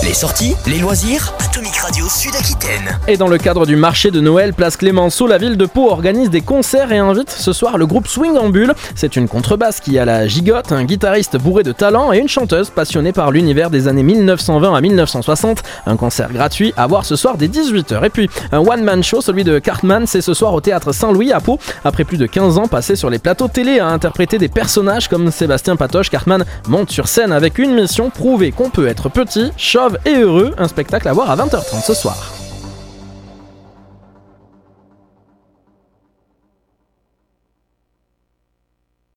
Les sorties, les loisirs, Atomic Radio Sud-Aquitaine. Et dans le cadre du marché de Noël Place Clémenceau, la ville de Pau organise des concerts et invite ce soir le groupe Swing en Bulle. C'est une contrebasse qui a la gigotte, un guitariste bourré de talent et une chanteuse passionnée par l'univers des années 1920 à 1960. Un concert gratuit à voir ce soir dès 18h. Et puis un one-man show, celui de Cartman, c'est ce soir au Théâtre Saint-Louis à Pau. Après plus de 15 ans passés sur les plateaux télé à interpréter des personnages comme Sébastien Patoche, Cartman monte sur scène avec une mission, prouver qu'on peut être petit, chauve et heureux. Un spectacle à voir à 20h30 ce soir.